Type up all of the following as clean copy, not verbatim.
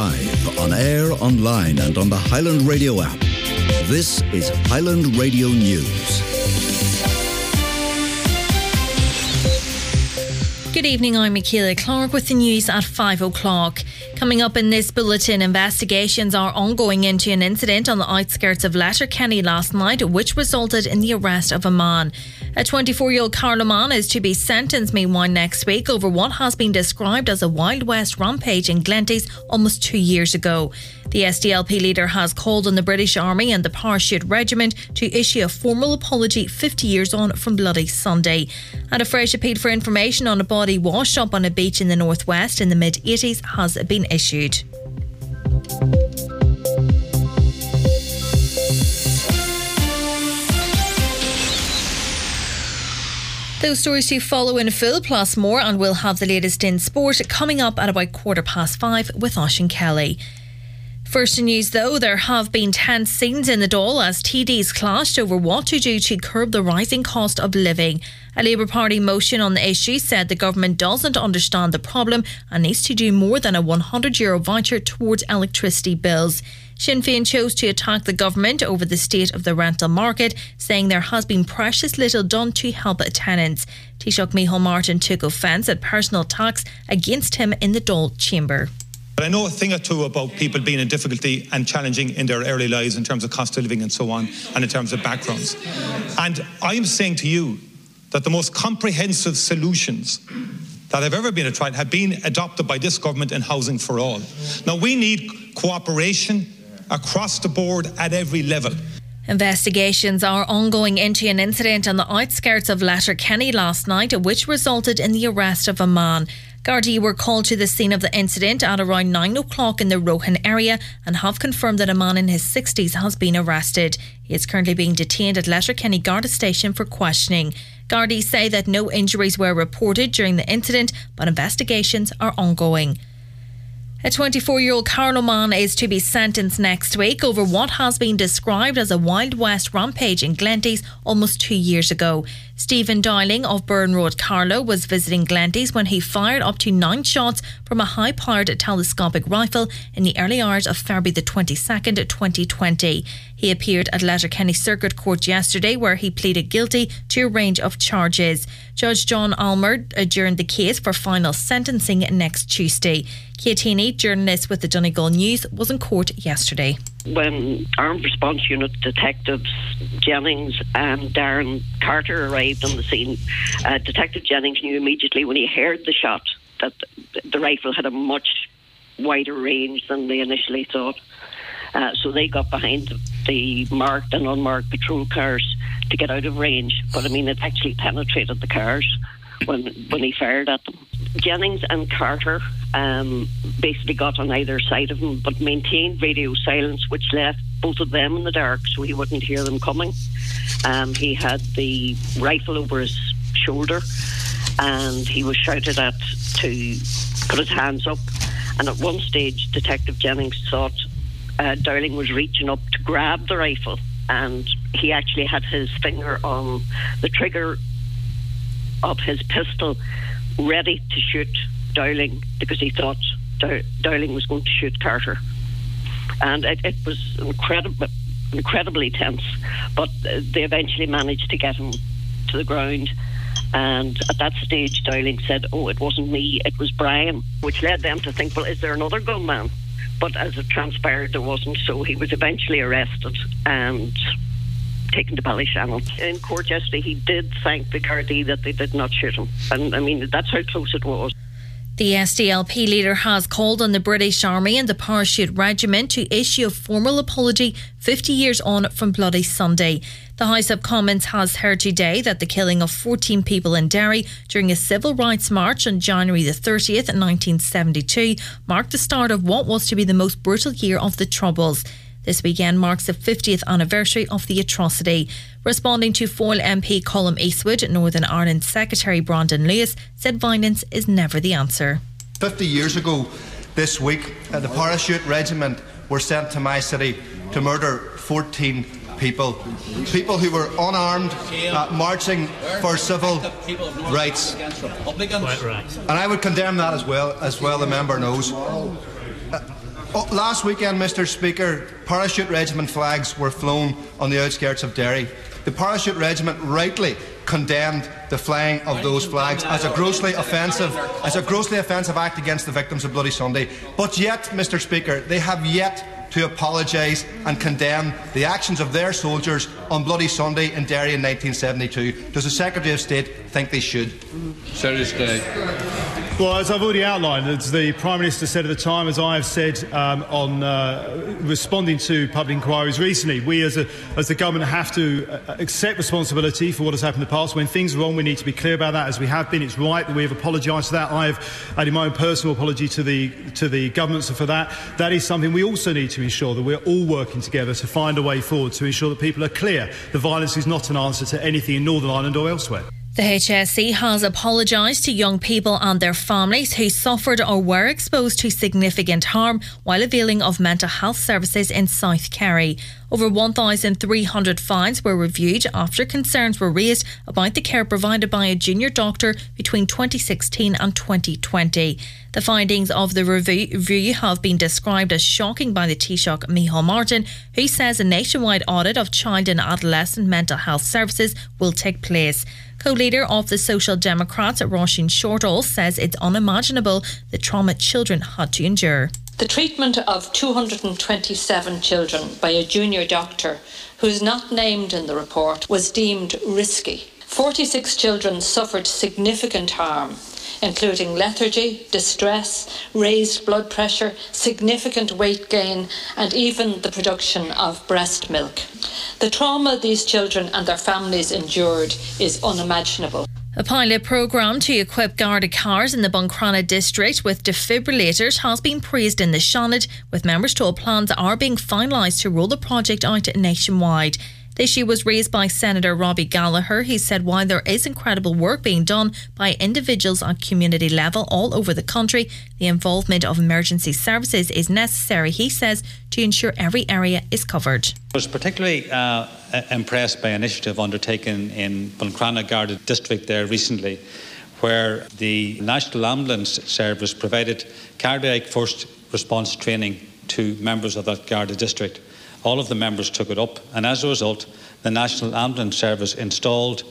live, on air, online and on the Highland Radio app. This is Highland Radio News. Good evening, I'm Michaela Clark with the news at 5 o'clock. Coming up in this bulletin, investigations are ongoing into an incident on the outskirts of Letterkenny last night, which resulted in the arrest of a man. A 24-year-old Carloman is to be sentenced meanwhile next week over what has been described as a Wild West rampage in Glenties almost 2 years ago. The SDLP leader has called on the British Army and the Parachute Regiment to issue a formal apology 50 years on from Bloody Sunday. And a fresh appeal for information on a body washed up on a beach in the northwest in the mid-80s has been issued. Those stories to follow in full, plus more, and we'll have the latest in sport coming up at about 5:15 with Oisín Kelly. First in news though, there have been tense scenes in the Dáil as TDs clashed over what to do to curb the rising cost of living. A Labour Party motion on the issue said the government doesn't understand the problem and needs to do more than a €100 voucher towards electricity bills. Sinn Féin chose to attack the government over the state of the rental market, saying there has been precious little done to help tenants. Taoiseach Micheál Martin took offence at personal attacks against him in the Dáil chamber. But I know a thing or two about people being in difficulty and challenging in their early lives in terms of cost of living and so on, and in terms of backgrounds. And I'm saying to you that the most comprehensive solutions that have ever been tried have been adopted by this government in Housing for All. Now, we need cooperation across the board at every level. Investigations are ongoing into an incident on the outskirts of Letterkenny last night, which resulted in the arrest of a man. Gardaí were called to the scene of the incident at around 9 o'clock in the Rohan area and have confirmed that a man in his 60s has been arrested. He is currently being detained at Letterkenny Garda Station for questioning. Gardaí say that no injuries were reported during the incident, but investigations are ongoing. A 24-year-old Carloman is to be sentenced next week over what has been described as a Wild West rampage in Glenties almost 2 years ago. Stephen Dowling of Burn Road, Carlow, was visiting Glenties when he fired up to 9 shots from a high-powered telescopic rifle in the early hours of February the 22nd, 2020. He appeared at Letterkenny Circuit Court yesterday, where he pleaded guilty to a range of charges. Judge John Almer adjourned the case for final sentencing next Tuesday. Kate Heaney, journalist with the Donegal News, was in court yesterday. When Armed Response Unit detectives Jennings and Darren Carter arrived on the scene, Detective Jennings knew immediately when he heard the shot that the rifle had a much wider range than they initially thought. So they got behind the marked and unmarked patrol cars to get out of range. But I mean, it actually penetrated the cars when he fired at them. Jennings and Carter basically got on either side of him, but maintained radio silence, which left both of them in the dark, so he wouldn't hear them coming. He had the rifle over his shoulder, and he was shouted at to put his hands up. And at one stage, Detective Jennings thought Dowling was reaching up to grab the rifle, and he actually had his finger on the trigger of his pistol, ready to shoot Dowling, because he thought Dowling was going to shoot Carter. And it was incredibly tense, but they eventually managed to get him to the ground. And at that stage, Dowling said, "Oh, it wasn't me, it was Brian," which led them to think, well, is there another gunman? But as it transpired, there wasn't, so he was eventually arrested and taken to Ballyshannon. In court yesterday, he did thank the Gardaí that they did not shoot him. And I mean, that's how close it was. The SDLP leader has called on the British Army and the Parachute Regiment to issue a formal apology 50 years on from Bloody Sunday. The House of Commons has heard today that the killing of 14 people in Derry during a civil rights march on January the 30th, 1972 marked the start of what was to be the most brutal year of the Troubles. This weekend marks the 50th anniversary of the atrocity. Responding to Foyle MP Colm Eastwood, Northern Ireland Secretary Brandon Lewis said violence is never the answer. 50 years ago this week, the Parachute Regiment were sent to my city to murder 14 people who were unarmed, marching for civil rights. And I would condemn that as well, the member knows. Last weekend, Mr. Speaker, Parachute Regiment flags were flown on the outskirts of Derry. The Parachute Regiment rightly condemned the flying of those flags as a grossly offensive act against the victims of Bloody Sunday. But yet, Mr. Speaker, they have yet to apologise and condemn the actions of their soldiers on Bloody Sunday in Derry in 1972. Does the Secretary of State think they should? Seriously. Well, as I've already outlined, as the Prime Minister said at the time, as I have said on responding to public inquiries recently, we as the government have to accept responsibility for what has happened in the past. When things are wrong, we need to be clear about that, as we have been. It's right that we have apologised for that. I have added my own personal apology to the government for that. That is something we also need to ensure, that we're all working together to find a way forward to ensure that people are clear. The violence is not an answer to anything in Northern Ireland or elsewhere. The HSE has apologised to young people and their families who suffered or were exposed to significant harm while availing of mental health services in South Kerry. Over 1,300 files were reviewed after concerns were raised about the care provided by a junior doctor between 2016 and 2020. The findings of the review have been described as shocking by the Taoiseach Micheál Martin, who says a nationwide audit of child and adolescent mental health services will take place. Co-leader of the Social Democrats, Roisin Shortall, says it's unimaginable the trauma children had to endure. The treatment of 227 children by a junior doctor, who is not named in the report, was deemed risky. 46 children suffered significant harm, including lethargy, distress, raised blood pressure, significant weight gain, and even the production of breast milk. The trauma these children and their families endured is unimaginable. A pilot programme to equip Garda cars in the Buncrana district with defibrillators has been praised in the Seanad, with members told plans are being finalised to roll the project out nationwide. The issue was raised by Senator Robbie Gallagher, who said while there is incredible work being done by individuals at community level all over the country, the involvement of emergency services is necessary, he says, to ensure every area is covered. I was particularly impressed by an initiative undertaken in Buncrana Garda district there recently, where the National Ambulance Service provided cardiac first response training to members of that Garda district. All of the members took it up, and as a result, the National Ambulance Service installed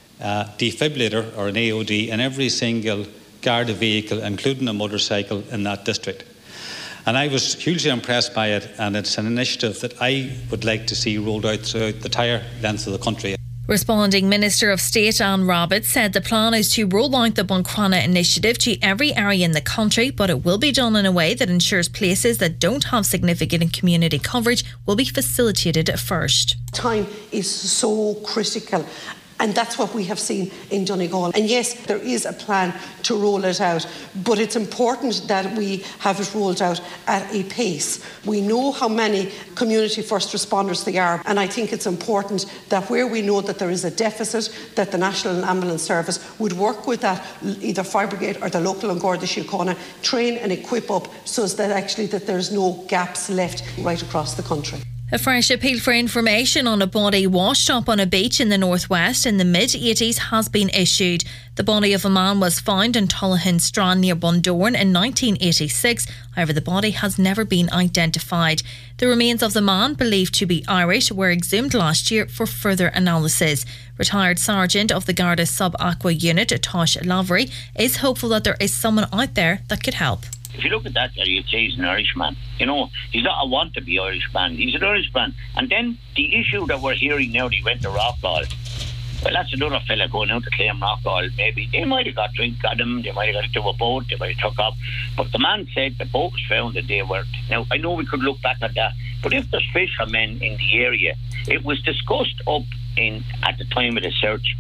a defibrillator or an AOD in every single Garda vehicle, including a motorcycle, in that district. And I was hugely impressed by it, and it's an initiative that I would like to see rolled out throughout the entire length of the country. Responding, Minister of State Anne Rabbitte said the plan is to roll out the Buncrana initiative to every area in the country, but it will be done in a way that ensures places that don't have significant community coverage will be facilitated first. Time is so critical. And that's what we have seen in Donegal. And yes, there is a plan to roll it out, but it's important that we have it rolled out at a pace. We know how many community first responders there are, and I think it's important that where we know that there is a deficit, that the National Ambulance Service would work with that, either Fire Brigade or the local Garda Síochána, train and equip up so that actually that there's no gaps left right across the country. A fresh appeal for information on a body washed up on a beach in the northwest in the mid-80s has been issued. The body of a man was found in Tullahan Strand near Bundoran in 1986. However, the body has never been identified. The remains of the man, believed to be Irish, were exhumed last year for further analysis. Retired Sergeant of the Garda Sub-Aqua Unit, Tosh Lavery, is hopeful that there is someone out there that could help. If you look at that, you'd say he's an Irishman. You know, he's not a want-to-be Irishman. He's an Irishman. And then the issue that we're hearing now, he went to Rockall. Well, that's another fella going out to claim Rockall. Maybe they might have got drink at him. They might have got into a boat. They might have took up. But the man said the boat was found the day where... Now, I know we could look back at that. But if there's fishermen in the area, it was discussed up at the time of the search...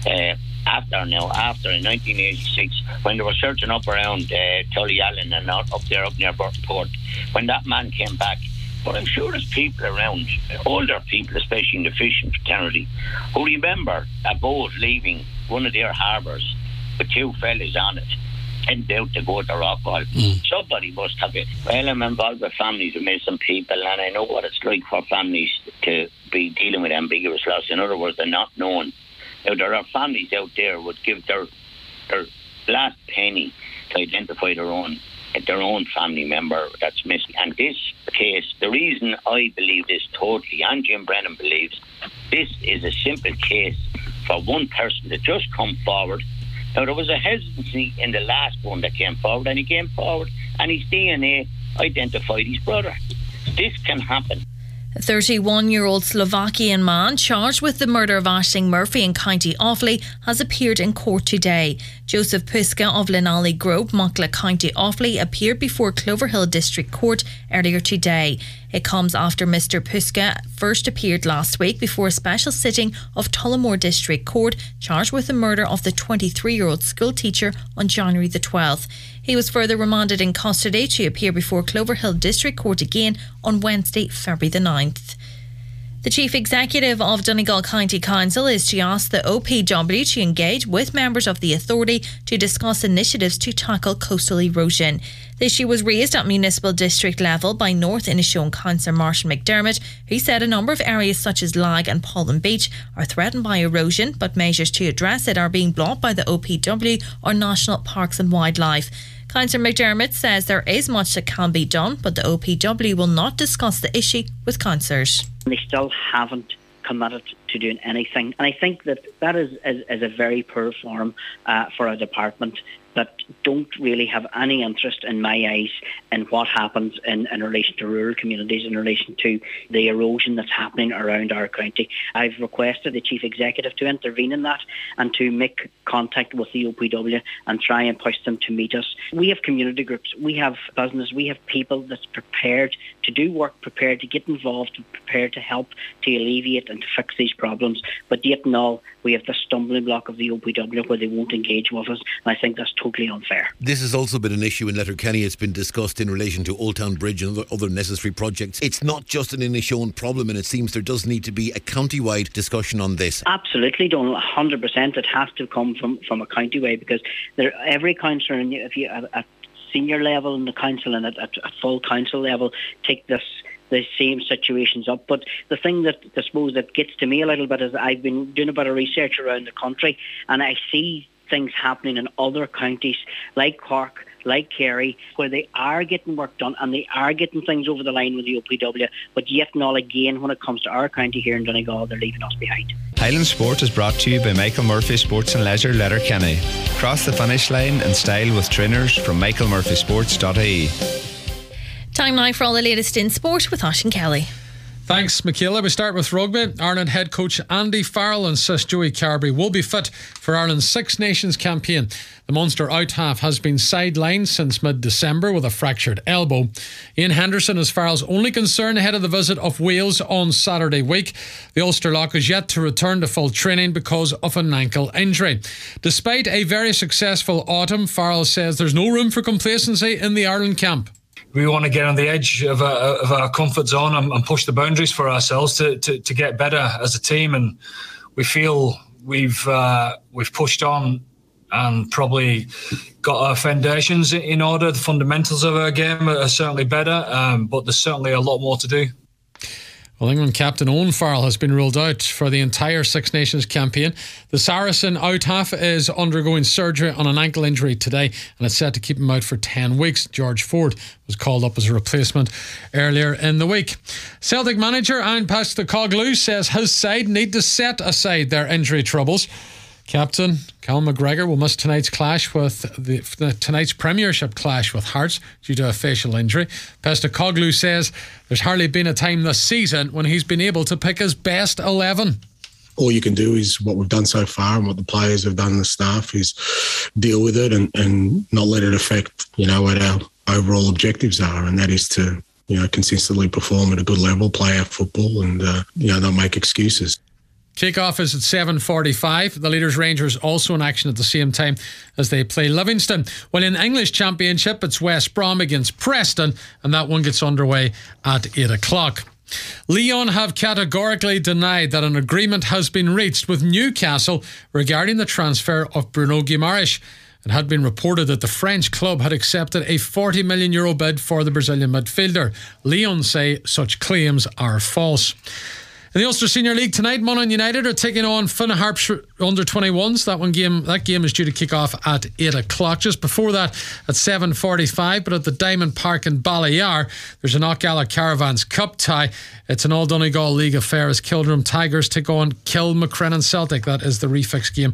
After in 1986, when they were searching up around Tullyallen and up near Burtonport, when that man came back. But I'm sure there's people around, older people, especially in the fishing fraternity, who remember a boat leaving one of their harbours with two fellas on it, heading out to go to Rockall. Somebody must have it. Well, I'm involved with families of missing people, and I know what it's like for families to be dealing with ambiguous loss. In other words, they're not known. Now, there are families out there who would give their last penny to identify their own their own family member that's missing. And this case, the reason I believe this totally, and Jim Brennan believes, this is a simple case for one person to just come forward. Now, there was a hesitancy in the last one that came forward, and he came forward and his DNA identified his brother. This can happen. A 31-year-old Slovakian man charged with the murder of Aisling Murphy in County Offaly has appeared in court today. Joseph Puska of Linally Grove, Muckla, County Offaly, appeared before Cloverhill District Court earlier today. It comes after Mr Puska first appeared last week before a special sitting of Tullamore District Court, charged with the murder of the 23-year-old school teacher on January the 12th. He was further remanded in custody to appear before Cloverhill District Court again on Wednesday, February the 9th. The Chief Executive of Donegal County Council is to ask the OPW to engage with members of the authority to discuss initiatives to tackle coastal erosion. The issue was raised at municipal district level by North Inishowen Councillor Marshall McDermott, who said a number of areas such as Lag and Pollen Beach are threatened by erosion, but measures to address it are being blocked by the OPW or National Parks and Wildlife. Councillor McDermott says there is much that can be done, but the OPW will not discuss the issue with councillors. They still haven't committed to doing anything. And I think that is a very poor form for a department that don't really have any interest, in my eyes, in what happens in relation to rural communities, in relation to the erosion that's happening around our county. I've requested the Chief Executive to intervene in that and to make contact with the OPW and try and push them to meet us. We have community groups, we have business, we have people that's prepared to do work, prepared to get involved, prepared to help to alleviate and to fix these problems. But yet and all, we have the stumbling block of the OPW where they won't engage with us, and I think that's totally unfair. This has also been an issue in Letterkenny. It's been discussed in relation to Old Town Bridge and other necessary projects. It's not just an Inishowen problem, and it seems there does need to be a county-wide discussion on this. Absolutely, Donald, 100%. It has to come from a county-wide, because every councillor, if you at senior level in the council and at full council level, take the same situations up. But the thing that I suppose that gets to me a little bit is I've been doing a bit of research around the country, and I see things happening in other counties like Cork, like Kerry, where they are getting work done and they are getting things over the line with the OPW, but yet and all again, when it comes to our county here in Donegal, they're leaving us behind. Highland Sport is brought to you by Michael Murphy Sports and Leisure, Letterkenny. Cross the finish line in style with trainers from michaelmurphysports.ie. Time now for all the latest in sport with Aisling Kelly. Thanks, Michaela. We start with rugby. Ireland head coach Andy Farrell insists Joey Carberry will be fit for Ireland's Six Nations campaign. The Munster out-half has been sidelined since mid-December with a fractured elbow. Ian Henderson is Farrell's only concern ahead of the visit of Wales on Saturday week. The Ulster lock is yet to return to full training because of an ankle injury. Despite a very successful autumn, Farrell says there's no room for complacency in the Ireland camp. We want to get on the edge of our comfort zone and push the boundaries for ourselves to get better as a team, and we feel we've pushed on and probably got our foundations in order. The fundamentals of our game are certainly better, but there's certainly a lot more to do. Well, England captain Owen Farrell has been ruled out for the entire Six Nations campaign. The Saracen out-half is undergoing surgery on an ankle injury today, and it's set to keep him out for 10 weeks. George Ford was called up as a replacement earlier in the week. Celtic manager Ian Postecoglou says his side need to set aside their injury troubles. Captain Callum McGregor will miss tonight's Premiership clash with Hearts due to a facial injury. Postecoglou says there's hardly been a time this season when he's been able to pick his best 11. All you can do is what we've done so far and what the players have done, the staff, is deal with it and not let it affect, what our overall objectives are, and that is to, consistently perform at a good level, play our football and, not make excuses. Kick-off is at 7:45. The Leaders Rangers also in action at the same time as they play Livingston. While in English Championship, it's West Brom against Preston, and that one gets underway at 8 o'clock. Lyon have categorically denied that an agreement has been reached with Newcastle regarding the transfer of Bruno Guimaraes. It had been reported that the French club had accepted a €40 million bid for the Brazilian midfielder. Lyon say such claims are false. In the Ulster Senior League tonight, Monaghan United are taking on Finnharpshire under-21s. That game is due to kick off at 8 o'clock. Just before that, at 7:45, but at the Diamond Park in Ballyar, there's an Knockalla Caravans Cup tie. It's an All Donegal League affair as Kildrum Tigers take on Kilmacrennan Celtic. That is the refix game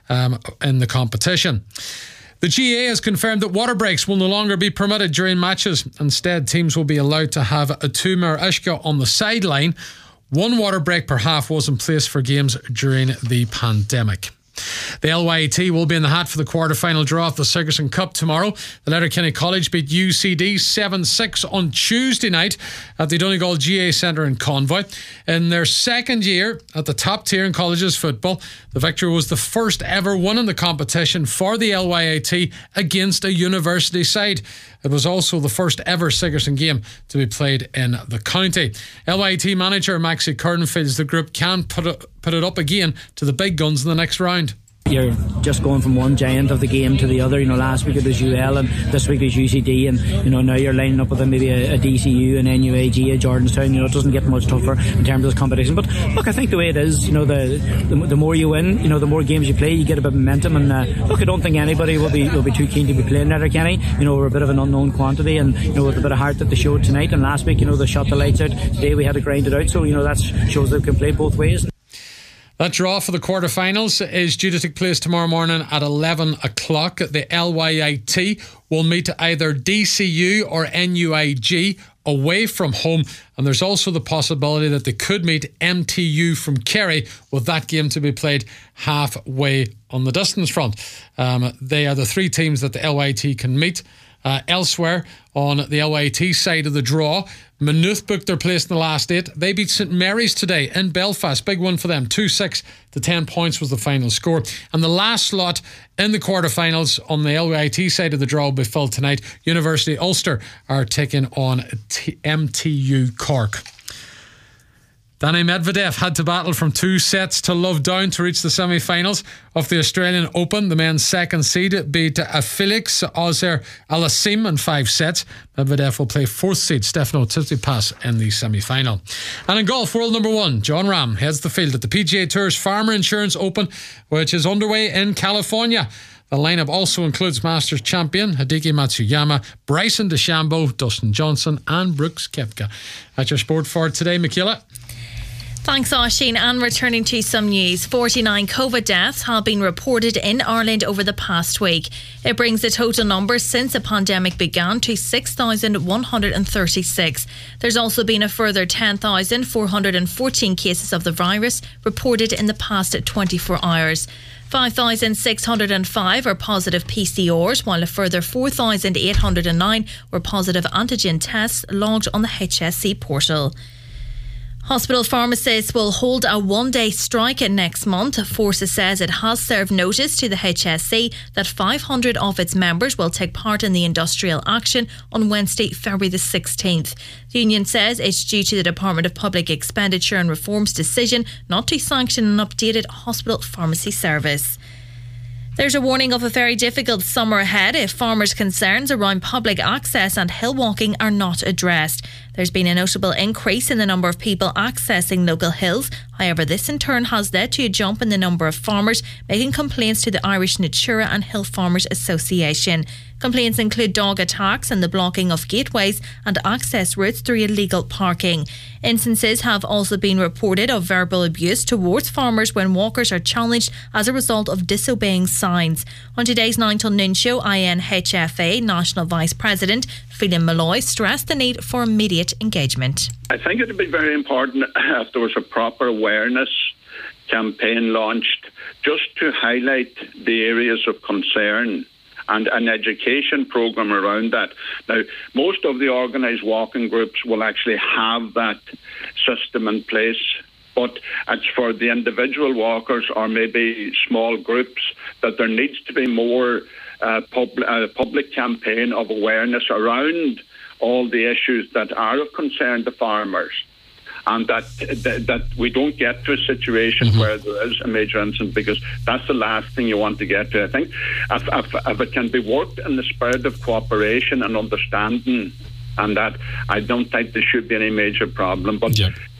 in the competition. The GAA has confirmed that water breaks will no longer be permitted during matches. Instead, teams will be allowed to have a 2 Uisce on the sideline. 1 water break per half was in place for games during the pandemic. The LYT will be in the hat for the quarter-final draw of the Sigerson Cup tomorrow. The Letterkenny College beat UCD 7-6 on Tuesday night at the Donegal GAA Centre in Convoy. In their second year at the top tier in colleges football, the victory was the first ever win in the competition for the LYT against a university side. It was also the first ever Sigerson game to be played in the county. LYT manager Maxie Curran feels the group can put it up again to the big guns in the next round. You're just going from one giant of the game to the other. Last week it was UL and this week it was UCD, and now you're lining up with maybe a DCU, an NUAG, a Jordanstown. It doesn't get much tougher in terms of competition. But look, I think the way it is, the more you win, the more games you play, you get a bit of momentum. And look, I don't think anybody will be too keen to be playing Letterkenny. We're a bit of an unknown quantity, and with a bit of heart that they showed tonight. And last week, they shot the lights out. Today we had to grind it out. So that shows they can play both ways. That draw for the quarterfinals is due to take place tomorrow morning at 11 o'clock. The LYIT will meet either DCU or NUIG away from home, and there's also the possibility that they could meet MTU from Kerry, with that game to be played halfway on the distance front. They are the 3 teams that the LYT can meet. Elsewhere on the LYT side of the draw, Maynooth booked their place in the last 8. They beat St Mary's today in Belfast. Big one for them. 2-6 to 10 points was the final score. And the last slot in the quarterfinals on the LYT side of the draw will be filled tonight. University Ulster are taking on MTU Cork. Danny Medvedev had to battle from 2 sets to love down to reach the semi-finals of the Australian Open. The men's second seed beat Felix Auger-Aliassime in 5 sets. Medvedev will play 4th seed Stefano Tsitsipas in the semi-final. And in golf, world number 1, John Rahm heads the field at the PGA Tour's Farmer Insurance Open, which is underway in California. The lineup also includes Masters champion Hideki Matsuyama, Bryson DeChambeau, Dustin Johnson and Brooks Koepka. That's your sport for today, Michaela. Thanks, Oisín. And returning to some news, 49 COVID deaths have been reported in Ireland over the past week. It brings the total number since the pandemic began to 6,136. There's also been a further 10,414 cases of the virus reported in the past 24 hours. 5,605 are positive PCRs, while a further 4,809 were positive antigen tests logged on the HSE portal. Hospital pharmacists will hold a 1-day strike next month. Forces says it has served notice to the HSE that 500 of its members will take part in the industrial action on Wednesday, February the 16th. The union says it's due to the Department of Public Expenditure and Reform's decision not to sanction an updated hospital pharmacy service. There's a warning of a very difficult summer ahead if farmers' concerns around public access and hill walking are not addressed. There's been a notable increase in the number of people accessing local hills. However, this in turn has led to a jump in the number of farmers making complaints to the Irish Natura and Hill Farmers Association. Complaints include dog attacks and the blocking of gateways and access routes through illegal parking. Instances have also been reported of verbal abuse towards farmers when walkers are challenged as a result of disobeying signs. On today's 9 till noon show, INHFA National Vice President Phelan Malloy stressed the need for immediate engagement. I think it would be very important if there was a proper awareness campaign launched just to highlight the areas of concern and an education programme around that. Now, most of the organised walking groups will actually have that system in place, but it's for the individual walkers or maybe small groups that there needs to be more public campaign of awareness around all the issues that are of concern to farmers, and that we don't get to a situation where there is a major incident, because that's the last thing you want to get to. I think if it can be worked in the spirit of cooperation and understanding, and that, I don't think there should be any major problem. But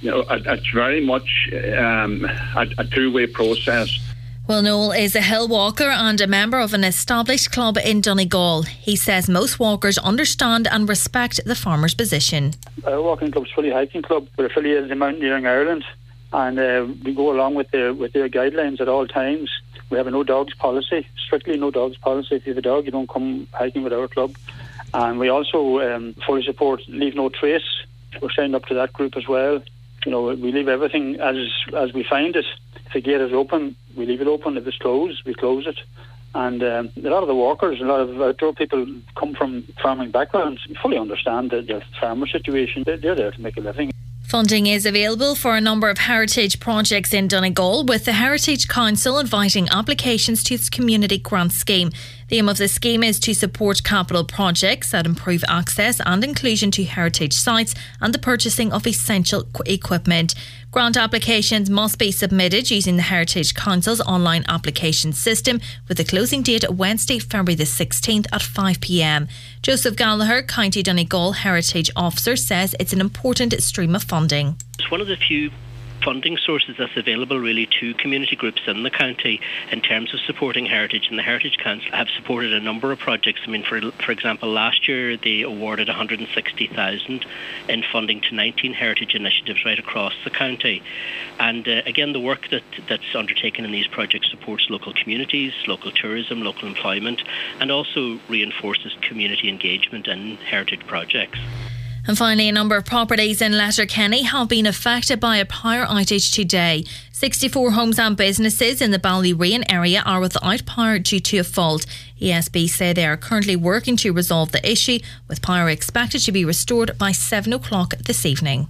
it's very much a two-way process. Well, Noel is a hill walker and a member of an established club in Donegal. He says most walkers understand and respect the farmer's position. Our walking club's fully hiking club. We're affiliated in Mountaineering Ireland, and we go along with their guidelines at all times. We have a no dogs policy, strictly no dogs policy. If you have a dog, you don't come hiking with our club. And we also fully support Leave No Trace. We're signed up to that group as well. We leave everything as we find it. If the gate is open, we leave it open. If it's closed, we close it. And a lot of the walkers, a lot of outdoor people come from farming backgrounds, fully understand the farmer situation. They're there to make a living. Funding is available for a number of heritage projects in Donegal, with the Heritage Council inviting applications to its community grant scheme. The aim of the scheme is to support capital projects that improve access and inclusion to heritage sites and the purchasing of essential equipment. Grant applications must be submitted using the Heritage Council's online application system, with the closing date Wednesday, February the 16th at 5 p.m. Joseph Gallagher, County Donegal Heritage Officer, says it's an important stream of funding. It's one of the few funding sources that's available really to community groups in the county in terms of supporting heritage, and the Heritage Council have supported a number of projects. I mean, for example, last year they awarded 160,000 in funding to 19 heritage initiatives right across the county. And again, the work that's undertaken in these projects supports local communities, local tourism, local employment, and also reinforces community engagement in heritage projects. And finally, a number of properties in Letterkenny have been affected by a power outage today. 64 homes and businesses in the Ballyreen area are without power due to a fault. ESB say they are currently working to resolve the issue, with power expected to be restored by 7 o'clock this evening.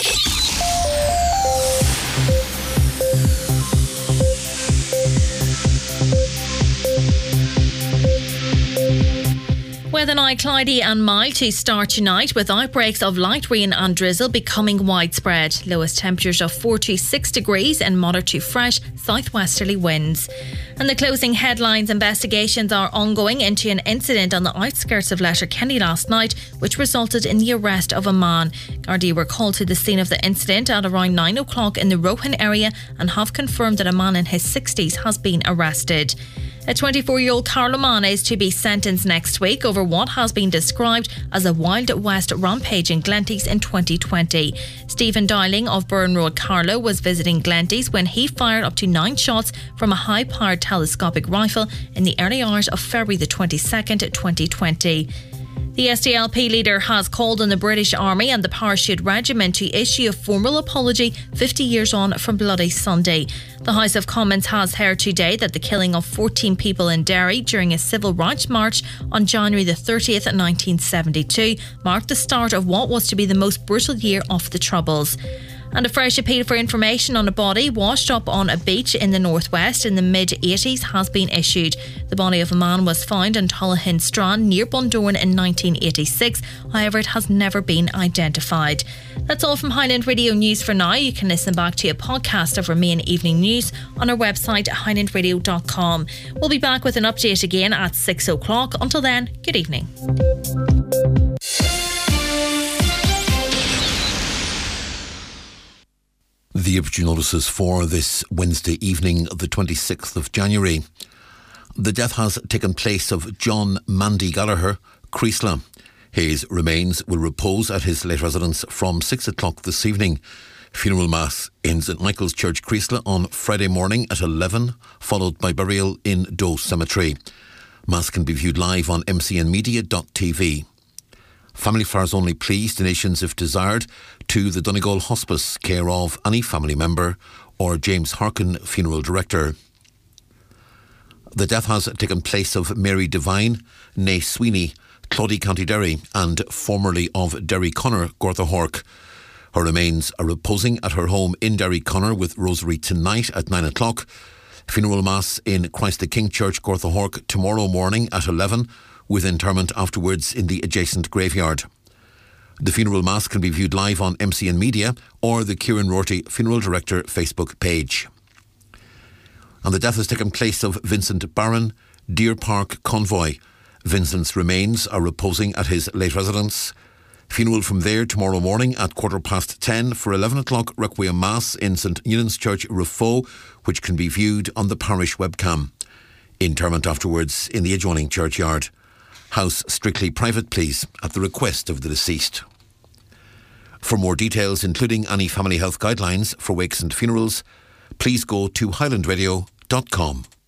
Weather now cloudy and mild to start tonight, with outbreaks of light rain and drizzle becoming widespread. Lowest temperatures of 4 to 6 degrees and moderate to fresh southwesterly winds. And the closing headlines: investigations are ongoing into an incident on the outskirts of Letterkenny last night, which resulted in the arrest of a man. Gardaí were called to the scene of the incident at around 9 o'clock in the Rohan area and have confirmed that a man in his 60s has been arrested. A 24-year-old Carloman is to be sentenced next week over what has been described as a Wild West rampage in Glenties in 2020. Stephen Dowling of Burn Road, Carlow, was visiting Glenties when he fired up to 9 shots from a high-powered telescopic rifle in the early hours of February the 22nd, 2020. The SDLP leader has called on the British Army and the Parachute Regiment to issue a formal apology 50 years on from Bloody Sunday. The House of Commons has heard today that the killing of 14 people in Derry during a civil rights march on January the 30th, 1972 marked the start of what was to be the most brutal year of the Troubles. And a fresh appeal for information on a body washed up on a beach in the northwest in the mid-80s has been issued. The body of a man was found in Tullahin Strand near Bundoran in 1986. However, it has never been identified. That's all from Highland Radio News for now. You can listen back to a podcast of our main evening news on our website highlandradio.com. We'll be back with an update again at 6 o'clock. Until then, good evening. The Obituary notices for this Wednesday evening, the 26th of January. The death has taken place of John Mandy Gallagher, Creasla. His remains will repose at his late residence from 6 o'clock this evening. Funeral Mass in St Michael's Church, Creasla on Friday morning at 11, followed by burial in Doe Cemetery. Mass can be viewed live on mcnmedia.tv. Family Flowers Only please donations if desired to the Donegal Hospice, care of any family member or James Harkin, Funeral Director. The death has taken place of Mary Devine, née Sweeney, Claudie, County Derry, and formerly of Derry Connor, Gorthahork. Her remains are reposing at her home in Derry Connor with rosary tonight at 9 o'clock. Funeral Mass in Christ the King Church, Gorthahork tomorrow morning at 11, with interment afterwards in the adjacent graveyard. The funeral mass can be viewed live on MCN Media or the Kieran Rorty Funeral Director Facebook page. And the death has taken place of Vincent Barron, Deer Park Convoy. Vincent's remains are reposing at his late residence. Funeral from there tomorrow morning at 10:15 for 11 o'clock Requiem Mass in St Eunan's Church, Rufo, which can be viewed on the parish webcam. Interment afterwards in the adjoining churchyard. House strictly private, please, at the request of the deceased. For more details, including any family health guidelines for wakes and funerals, please go to highlandradio.com.